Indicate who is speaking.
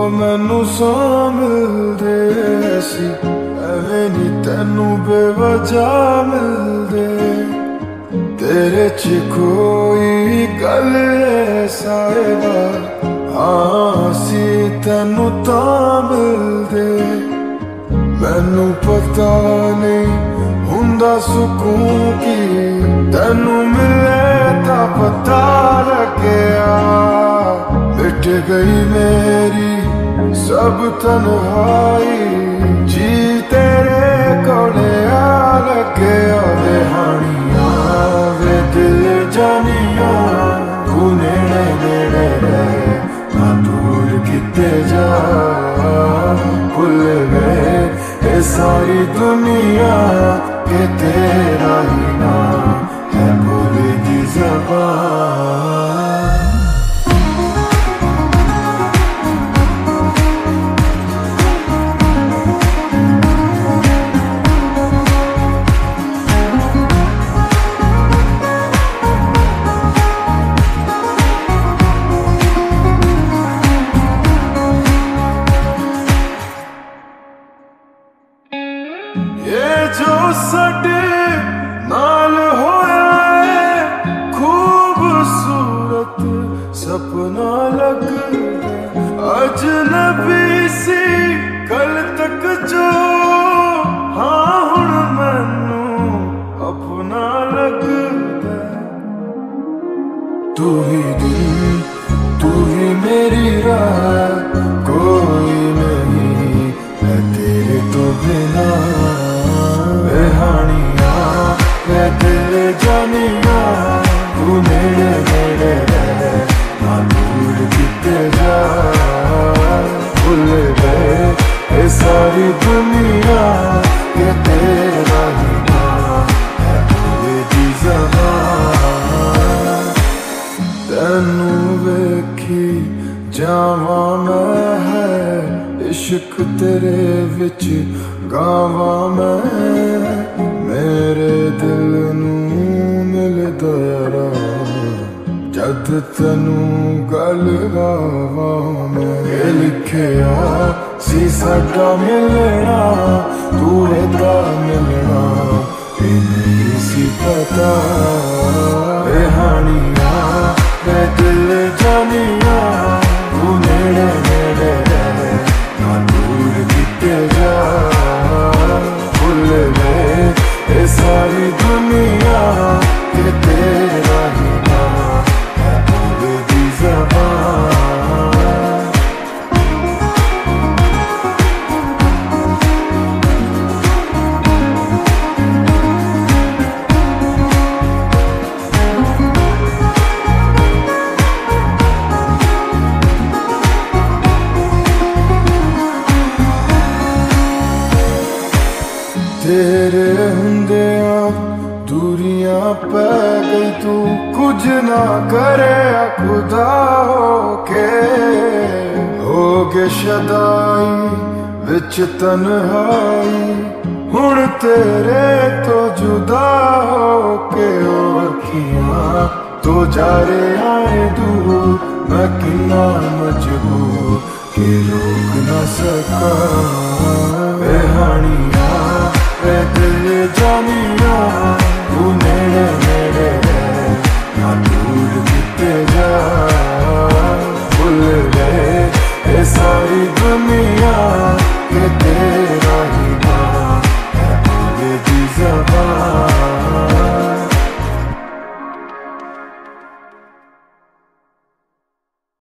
Speaker 1: मैनू सौ मिलदे सी एवें नी तैनू बेवजह मिलदे। तेरे च कोई गल है साहिबा, हाँ सी तैनू तां मिलदे। मैनू पता नहीं हुंदा सुकून की, तैनू मिले तां पता लग्या। मिट गई मेरी सब तन्हाई, जी तेरे कोले आ लग्या। वे हानिया वे दिल जानिया, तू नेड़े नेड़े रहे ना दूर किते जा। भुल गए ये सारी दुनिया के तेरा ही नाम है बोली दी ज़बान। ये जो साडे नाल होया है खूबसूरत सपना लगदा। अजनबी सी कल तक जो, हाँ हुण मैनू अपना लगदा। तू ही दिन तू ही मेरी रात, कोई नहीं है तेरे तो बिना। वे हानिया वे दिल जानिया, तू नेड़े नेड़े रहे ना दूर किते जा। भुल गए ये सारी दुनिया के तेरा ही नाम है बोली दी ज़बान। तैनू वेखी जावा मैं है इश्क तेरे विच गावा मैं। मेरे दिल नू मिलदा यारा जद तैनू गल गावा मैं। ये लिखिया सी साडा मिलना, तू एदा मिलना ये नहीं सी पता। वे हानिया वे दिल जानिया, तू नेड़े नेड़े रहे ना दूर किते जा। भुल गए ये सारी दुनिया के तेरा ही नाम है बोली दी ज़बान। तेरे हुंदिया दूरियां पै गई, तू कुछ ना करे खुदा हो गए शदाई विच तन्हाई। हुण तेरे तो जुदा हो के अखियां तो जा रे आए दूर। मैं कितना मजबूर कि रोक ना सका। वे हानिया वे दिल जानिया, तू नेड़े नेड़े रहे ना दूर किते जा। भुल गए ये सारी